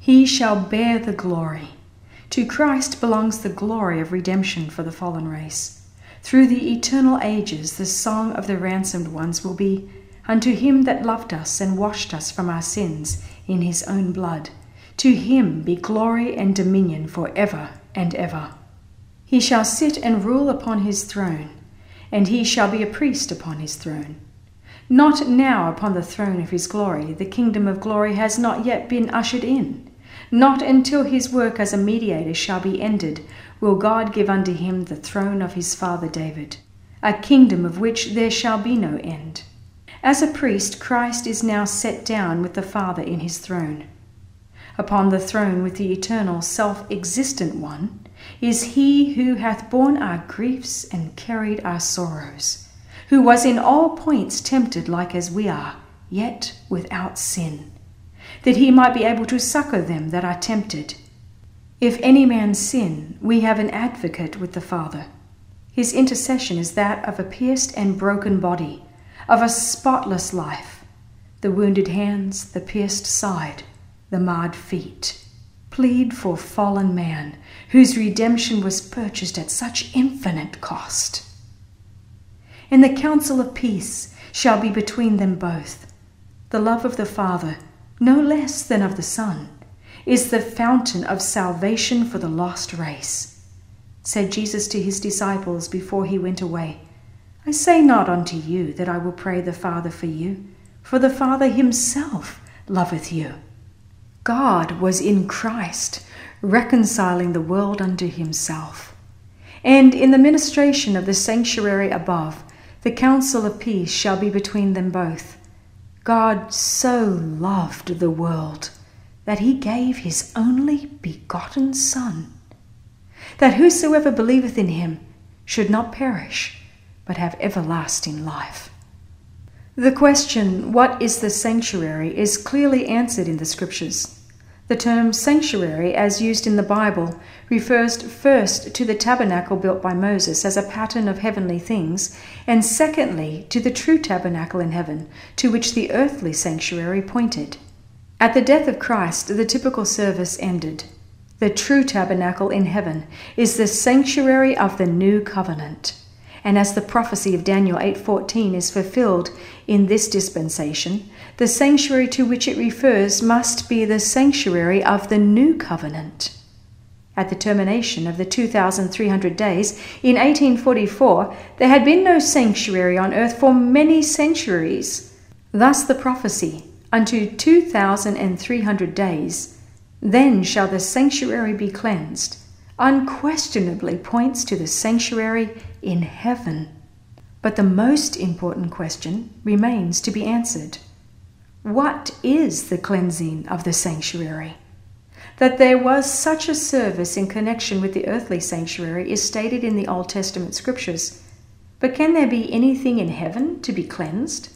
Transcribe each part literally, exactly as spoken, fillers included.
He shall bear the glory. To Christ belongs the glory of redemption for the fallen race. Through the eternal ages, the song of the ransomed ones will be, "Unto him that loved us and washed us from our sins in his own blood, to him be glory and dominion for ever and ever. He shall sit and rule upon his throne, and he shall be a priest upon his throne. Not now upon the throne of his glory, the kingdom of glory has not yet been ushered in. Not until his work as a mediator shall be ended will God give unto him the throne of his father David, a kingdom of which there shall be no end. As a priest, Christ is now set down with the Father in his throne. Upon the throne with the eternal, self-existent one is he who hath borne our griefs and carried our sorrows, who was in all points tempted like as we are, yet without sin, that he might be able to succor them that are tempted. If any man sin, we have an advocate with the Father. His intercession is that of a pierced and broken body, of a spotless life, the wounded hands, the pierced side, the marred feet. Plead for fallen man, whose redemption was purchased at such infinite cost. And the counsel of peace shall be between them both. The love of the Father, no less than of the Son, is the fountain of salvation for the lost race. Said Jesus to his disciples before he went away, I say not unto you that I will pray the Father for you, for the Father himself loveth you. God was in Christ, reconciling the world unto himself. And in the ministration of the sanctuary above, the counsel of peace shall be between them both. God so loved the world that he gave his only begotten Son, that whosoever believeth in him should not perish, but have everlasting life. The question, what is the sanctuary, is clearly answered in the Scriptures. The term sanctuary, as used in the Bible, refers first to the tabernacle built by Moses as a pattern of heavenly things, and secondly to the true tabernacle in heaven, to which the earthly sanctuary pointed. At the death of Christ, the typical service ended. The true tabernacle in heaven is the sanctuary of the new covenant. And as the prophecy of Daniel eight fourteen is fulfilled in this dispensation, the sanctuary to which it refers must be the sanctuary of the new covenant. At the termination of the two thousand three hundred days in eighteen forty-four, there had been no sanctuary on earth for many centuries. Thus the prophecy, unto two thousand three hundred days, then shall the sanctuary be cleansed, unquestionably points to the sanctuary in heaven. But the most important question remains to be answered. What is the cleansing of the sanctuary? That there was such a service in connection with the earthly sanctuary is stated in the Old Testament Scriptures. But can there be anything in heaven to be cleansed?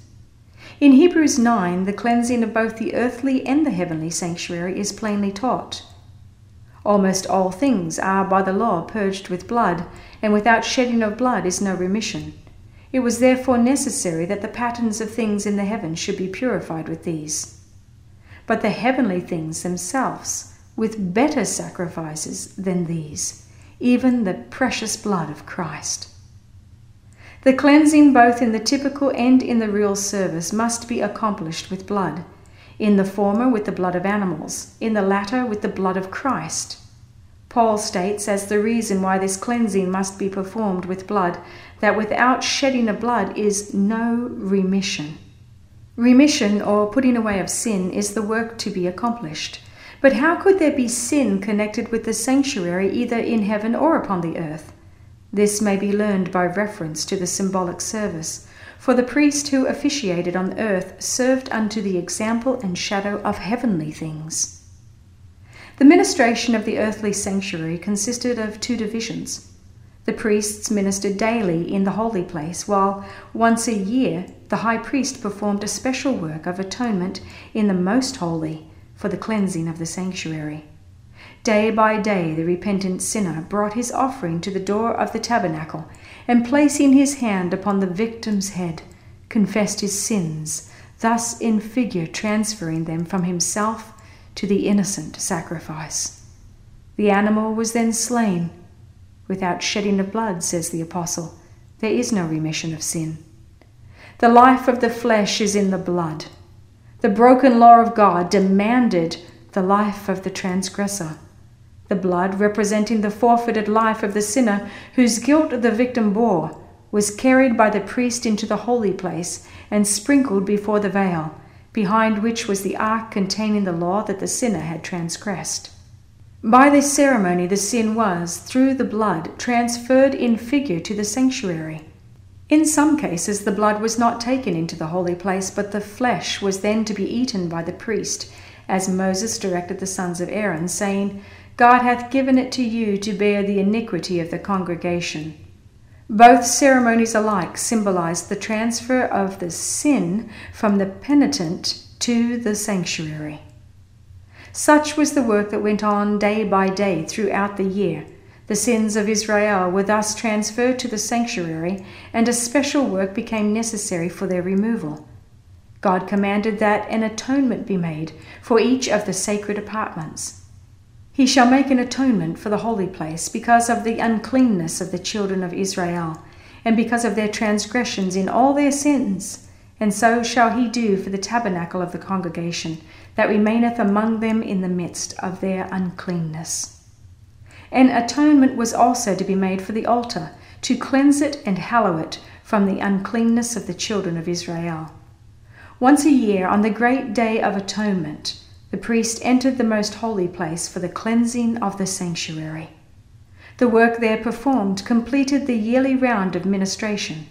In Hebrews nine, the cleansing of both the earthly and the heavenly sanctuary is plainly taught. Almost all things are by the law purged with blood, and without shedding of blood is no remission. It was therefore necessary that the patterns of things in the heavens should be purified with these. But the heavenly things themselves, with better sacrifices than these, even the precious blood of Christ. The cleansing both in the typical and in the real service must be accomplished with blood, in the former with the blood of animals, in the latter with the blood of Christ. Paul states as the reason why this cleansing must be performed with blood, that without shedding of blood is no remission. Remission, or putting away of sin, is the work to be accomplished. But how could there be sin connected with the sanctuary either in heaven or upon the earth? This may be learned by reference to the symbolic service, for the priest who officiated on earth served unto the example and shadow of heavenly things. The ministration of the earthly sanctuary consisted of two divisions. The priests ministered daily in the holy place, while once a year the high priest performed a special work of atonement in the most holy for the cleansing of the sanctuary. Day by day the repentant sinner brought his offering to the door of the tabernacle, and placing his hand upon the victim's head, confessed his sins, thus in figure transferring them from himself to the innocent sacrifice. The animal was then slain. Without shedding of blood, says the apostle, there is no remission of sin. The life of the flesh is in the blood. The broken law of God demanded the life of the transgressor. The blood, representing the forfeited life of the sinner whose guilt the victim bore, was carried by the priest into the holy place and sprinkled before the veil, behind which was the ark containing the law that the sinner had transgressed. By this ceremony the sin was, through the blood, transferred in figure to the sanctuary. In some cases the blood was not taken into the holy place, but the flesh was then to be eaten by the priest, as Moses directed the sons of Aaron, saying, God hath given it to you to bear the iniquity of the congregation. Both ceremonies alike symbolized the transfer of the sin from the penitent to the sanctuary. Such was the work that went on day by day throughout the year. The sins of Israel were thus transferred to the sanctuary, and a special work became necessary for their removal. God commanded that an atonement be made for each of the sacred apartments. He shall make an atonement for the holy place because of the uncleanness of the children of Israel, and because of their transgressions in all their sins. And so shall he do for the tabernacle of the congregation, that remaineth among them in the midst of their uncleanness. An atonement was also to be made for the altar, to cleanse it and hallow it from the uncleanness of the children of Israel. Once a year, on the great day of atonement, the priest entered the most holy place for the cleansing of the sanctuary. The work there performed completed the yearly round of ministration.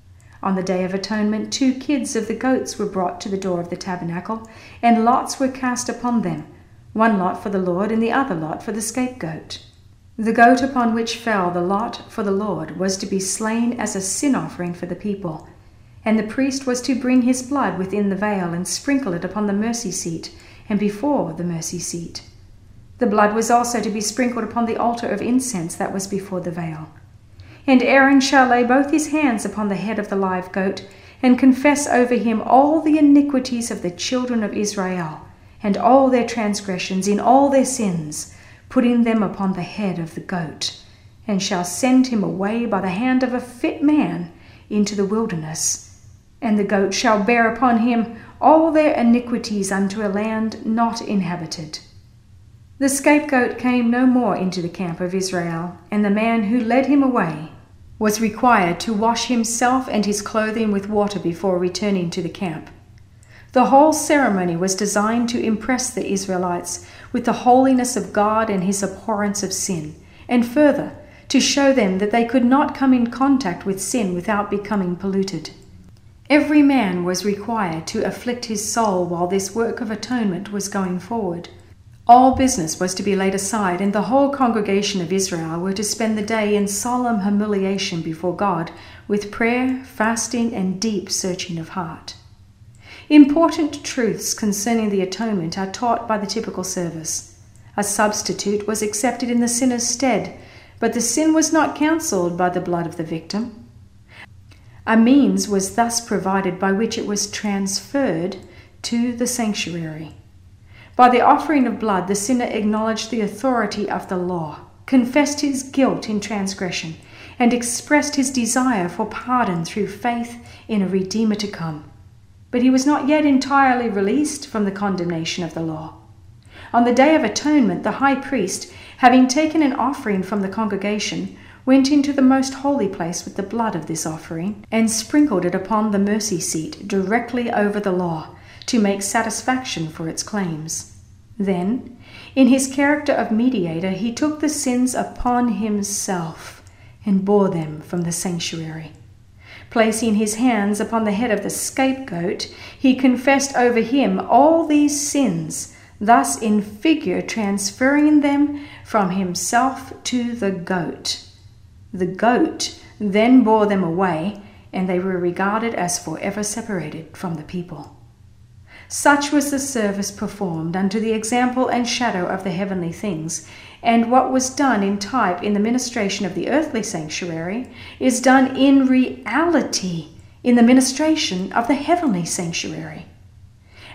On the Day of Atonement, two kids of the goats were brought to the door of the tabernacle, and lots were cast upon them, one lot for the Lord and the other lot for the scapegoat. The goat upon which fell the lot for the Lord was to be slain as a sin offering for the people, and the priest was to bring his blood within the veil and sprinkle it upon the mercy seat and before the mercy seat. The blood was also to be sprinkled upon the altar of incense that was before the veil. And Aaron shall lay both his hands upon the head of the live goat, and confess over him all the iniquities of the children of Israel, and all their transgressions in all their sins, putting them upon the head of the goat, and shall send him away by the hand of a fit man into the wilderness. And the goat shall bear upon him all their iniquities unto a land not inhabited. The scapegoat came no more into the camp of Israel, and the man who led him away was required to wash himself and his clothing with water before returning to the camp. The whole ceremony was designed to impress the Israelites with the holiness of God and his abhorrence of sin, and further, to show them that they could not come in contact with sin without becoming polluted. Every man was required to afflict his soul while this work of atonement was going forward. All business was to be laid aside, and the whole congregation of Israel were to spend the day in solemn humiliation before God, with prayer, fasting, and deep searching of heart. Important truths concerning the atonement are taught by the typical service. A substitute was accepted in the sinner's stead, but the sin was not cancelled by the blood of the victim. A means was thus provided by which it was transferred to the sanctuary. By the offering of blood, the sinner acknowledged the authority of the law, confessed his guilt in transgression, and expressed his desire for pardon through faith in a Redeemer to come. But he was not yet entirely released from the condemnation of the law. On the Day of Atonement, the high priest, having taken an offering from the congregation, went into the most holy place with the blood of this offering, and sprinkled it upon the mercy seat directly over the law, to make satisfaction for its claims. Then, in his character of mediator, he took the sins upon himself and bore them from the sanctuary. Placing his hands upon the head of the scapegoat, he confessed over him all these sins, thus in figure transferring them from himself to the goat. The goat then bore them away, and they were regarded as forever separated from the people. Such was the service performed unto the example and shadow of the heavenly things, and what was done in type in the ministration of the earthly sanctuary is done in reality in the ministration of the heavenly sanctuary.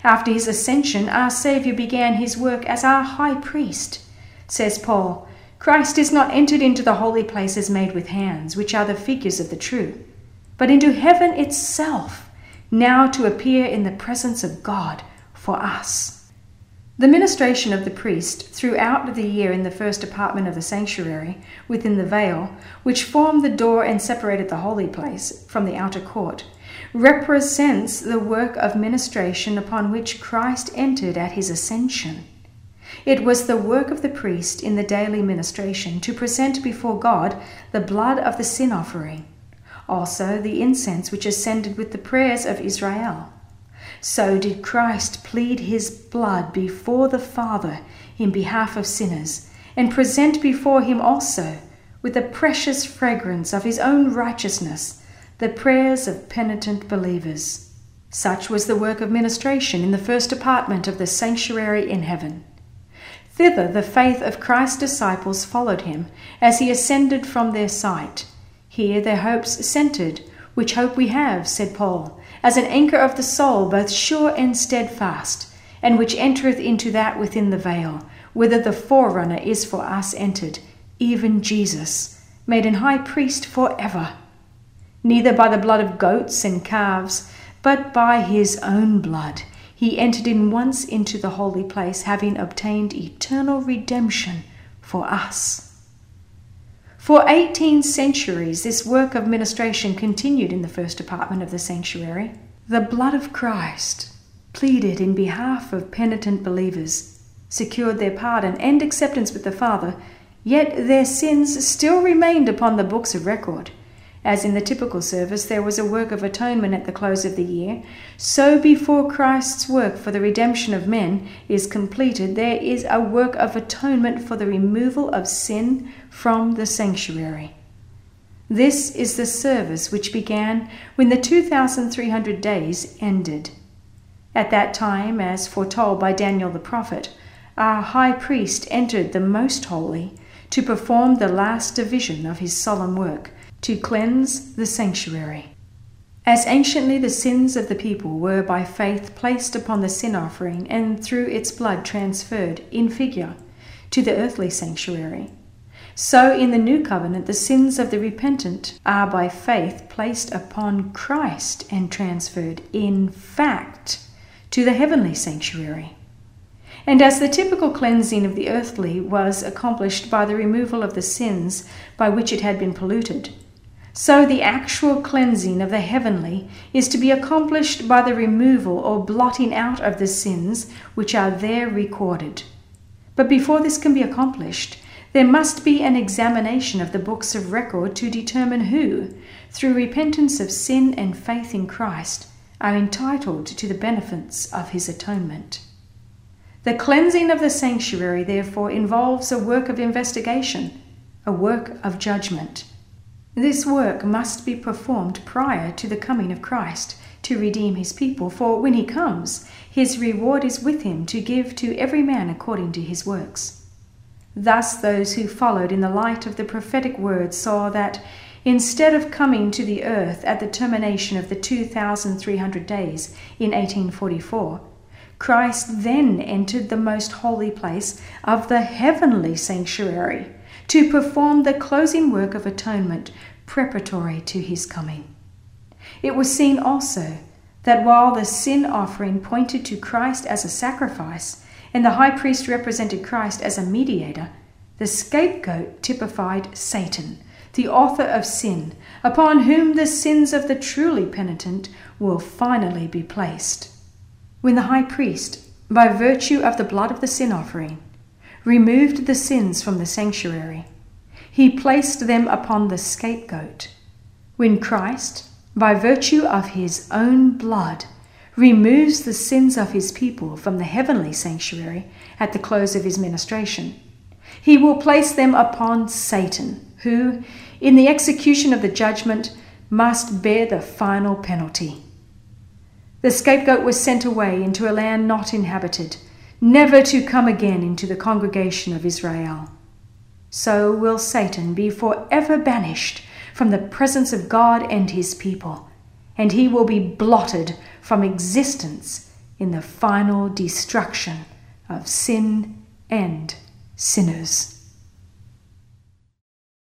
After his ascension, our Saviour began his work as our high priest. Says Paul, Christ is not entered into the holy places made with hands, which are the figures of the true, but into heaven itself, now to appear in the presence of God for us. The ministration of the priest throughout the year in the first apartment of the sanctuary, within the veil, which formed the door and separated the holy place from the outer court, represents the work of ministration upon which Christ entered at his ascension. It was the work of the priest in the daily ministration to present before God the blood of the sin offering, also the incense which ascended with the prayers of Israel. So did Christ plead his blood before the Father in behalf of sinners, and present before him also, with the precious fragrance of his own righteousness, the prayers of penitent believers. Such was the work of ministration in the first apartment of the sanctuary in heaven. Thither the faith of Christ's disciples followed him as he ascended from their sight. Here their hopes centered, which hope we have, said Paul, as an anchor of the soul, both sure and steadfast, and which entereth into that within the veil, whither the forerunner is for us entered, even Jesus, made an high priest for ever. Neither by the blood of goats and calves, but by his own blood, he entered in once into the holy place, having obtained eternal redemption for us. For eighteen centuries, this work of ministration continued in the first apartment of the sanctuary. The blood of Christ, pleaded in behalf of penitent believers, secured their pardon and acceptance with the Father, yet their sins still remained upon the books of record. As in the typical service there was a work of atonement at the close of the year, so before Christ's work for the redemption of men is completed, there is a work of atonement for the removal of sin from the sanctuary. This is the service which began when the two thousand three hundred days ended. At that time, as foretold by Daniel the prophet, our high priest entered the most holy to perform the last division of his solemn work, to cleanse the sanctuary. As anciently the sins of the people were by faith placed upon the sin offering and through its blood transferred, in figure, to the earthly sanctuary, so in the new covenant the sins of the repentant are by faith placed upon Christ and transferred, in fact, to the heavenly sanctuary. And as the typical cleansing of the earthly was accomplished by the removal of the sins by which it had been polluted, so the actual cleansing of the heavenly is to be accomplished by the removal or blotting out of the sins which are there recorded. But before this can be accomplished, there must be an examination of the books of record to determine who, through repentance of sin and faith in Christ, are entitled to the benefits of his atonement. The cleansing of the sanctuary, therefore, involves a work of investigation, a work of judgment. This work must be performed prior to the coming of Christ to redeem his people, for when he comes, his reward is with him to give to every man according to his works. Thus those who followed in the light of the prophetic word saw that, instead of coming to the earth at the termination of the two thousand three hundred days in eighteen forty-four, Christ then entered the most holy place of the heavenly sanctuary to perform the closing work of atonement preparatory to his coming. It was seen also that while the sin offering pointed to Christ as a sacrifice and the high priest represented Christ as a mediator, the scapegoat typified Satan, the author of sin, upon whom the sins of the truly penitent will finally be placed. When the high priest, by virtue of the blood of the sin offering, removed the sins from the sanctuary, he placed them upon the scapegoat. When Christ, by virtue of his own blood, removes the sins of his people from the heavenly sanctuary at the close of his ministration, he will place them upon Satan, who, in the execution of the judgment, must bear the final penalty. The scapegoat was sent away into a land not inhabited, never to come again into the congregation of Israel. So will Satan be forever banished from the presence of God and his people, and he will be blotted from existence in the final destruction of sin and sinners.